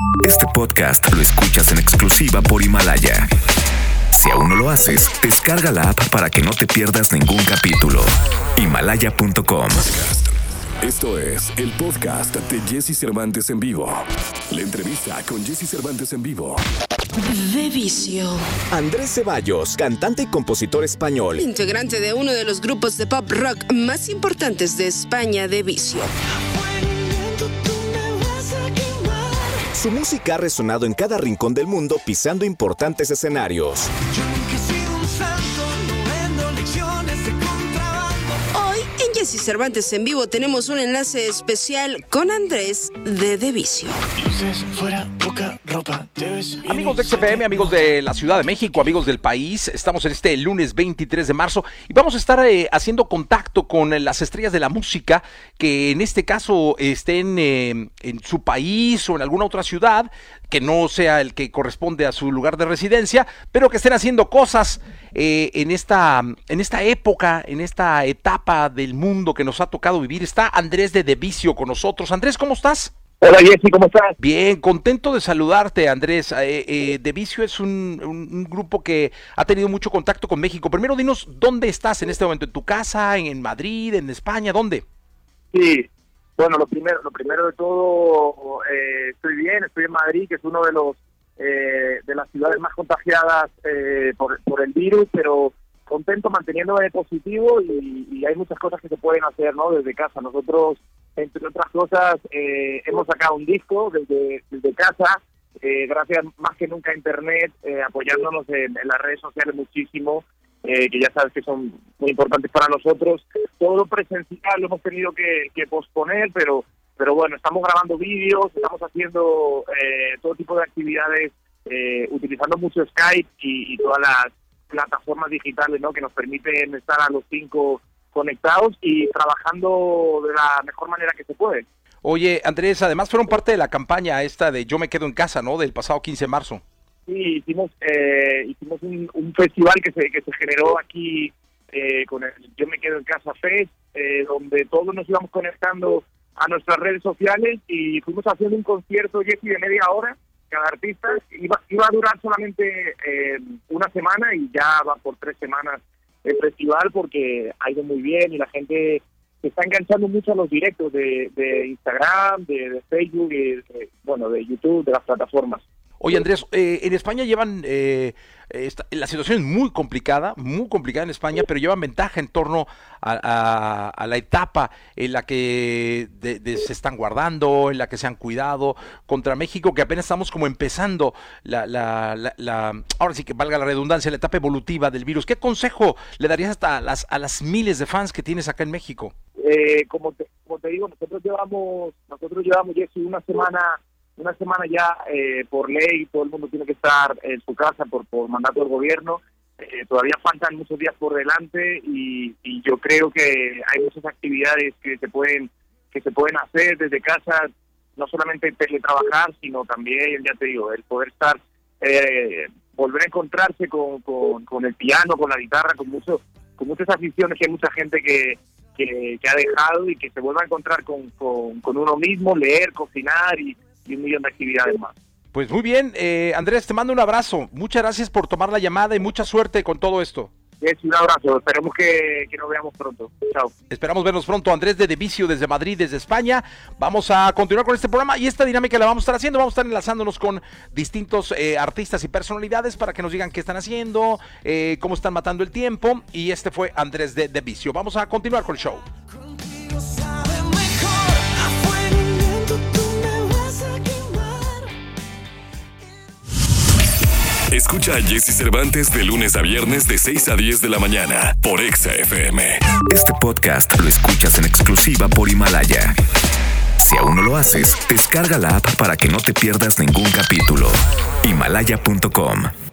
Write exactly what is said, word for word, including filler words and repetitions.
Este podcast lo escuchas en exclusiva por Himalaya. Si aún no lo haces, descarga la app para que no te pierdas ningún capítulo. Himalaya punto com. Esto es el podcast de Jesse Cervantes en vivo. La entrevista con Jesse Cervantes en vivo. De Vicio. Andrés Ceballos, cantante y compositor español. Integrante de uno de los grupos de pop rock más importantes de España, De Vicio. Su música ha resonado en cada rincón del mundo, pisando importantes escenarios. Yo nunca he sido un santo, no vendo lecciones de contrabando. Hoy, en Jesse Cervantes en vivo, tenemos un enlace especial con Andrés de De Vicio. Luces fuera, poca ropa, amigos de X F M, amigos de la Ciudad de México, amigos del país, estamos en este lunes veintitrés de marzo y vamos a estar eh, haciendo contacto con las estrellas de la música que en este caso estén eh, en su país o en alguna otra ciudad, que no sea el que corresponde a su lugar de residencia, pero que estén haciendo cosas eh, en esta en esta época, en esta etapa del mundo que nos ha tocado vivir. Está Andrés de De Vicio con nosotros. Andrés, ¿cómo estás? Hola Jessy, ¿cómo estás? Bien, contento de saludarte, Andrés. Eh, eh, De Vicio es un, un, un grupo que ha tenido mucho contacto con México. Primero dinos, ¿dónde estás en este momento? ¿En tu casa, en, en Madrid, en España? ¿Dónde? Sí, bueno, lo primero lo primero de todo, eh, estoy bien, estoy en Madrid, que es uno de los eh, de las ciudades más contagiadas eh, por, por el virus, pero contento manteniéndome positivo y, y hay muchas cosas que se pueden hacer, ¿no? Desde casa. Nosotros, entre otras cosas, eh, hemos sacado un disco desde, desde casa, eh, gracias más que nunca a Internet, eh, apoyándonos en, en las redes sociales muchísimo, eh, que ya sabes que son muy importantes para nosotros. Todo lo presencial lo hemos tenido que, que posponer, pero pero bueno, estamos grabando vídeos, estamos haciendo eh, todo tipo de actividades, eh, utilizando mucho Skype y, y todas las plataformas digitales, ¿no?, que nos permiten estar a los cinco conectados y trabajando de la mejor manera que se puede. Oye, Andrés, además fueron parte de la campaña esta de Yo me quedo en casa, ¿no?, del pasado quince de marzo. Sí, hicimos eh, hicimos un, un festival que se que se generó aquí eh, con el Yo me quedo en casa Fest, eh, donde todos nos íbamos conectando a nuestras redes sociales y fuimos haciendo un concierto, Jessy, de media hora. Cada artista iba, iba a durar solamente eh, una semana y ya va por tres semanas el festival porque ha ido muy bien y la gente se está enganchando mucho a los directos de, de Instagram, de, de Facebook, y de, bueno, de YouTube, de las plataformas. Oye, Andrés, eh, en España llevan, eh, esta, la situación es muy complicada, muy complicada en España, pero llevan ventaja en torno a, a, a la etapa en la que de, de se están guardando, en la que se han cuidado contra México, que apenas estamos como empezando, la, la, la, la ahora sí que valga la redundancia, la etapa evolutiva del virus. ¿Qué consejo le darías hasta a las, a las miles de fans que tienes acá en México? Eh, como, te, como te digo, nosotros llevamos, nosotros llevamos, Jessy, una semana... Una semana ya, eh, por ley, todo el mundo tiene que estar en su casa por, por mandato del gobierno. Eh, todavía faltan muchos días por delante y, y yo creo que hay muchas actividades que se pueden que se pueden hacer desde casa, no solamente teletrabajar, sino también, ya te digo, el poder estar, eh, volver a encontrarse con, con, con el piano, con la guitarra, con mucho, con muchas aficiones que hay mucha gente que, que, que ha dejado y que se vuelva a encontrar con, con, con uno mismo, leer, cocinar y y un millón de actividades más. Pues muy bien, eh, Andrés, te mando un abrazo. Muchas gracias por tomar la llamada y mucha suerte con todo esto. Es un abrazo, esperemos que, que nos veamos pronto. Chao. Esperamos vernos pronto. Andrés de De Vicio desde Madrid, desde España. Vamos a continuar con este programa y esta dinámica la vamos a estar haciendo. Vamos a estar enlazándonos con distintos eh, artistas y personalidades para que nos digan qué están haciendo, eh, cómo están matando el tiempo. Y este fue Andrés de De Vicio. Vamos a continuar con el show. Escucha a Jesse Cervantes de lunes a viernes de seis a diez de la mañana por X F M. Este podcast lo escuchas en exclusiva por Himalaya. Si aún no lo haces, descarga la app para que no te pierdas ningún capítulo. Himalaya punto com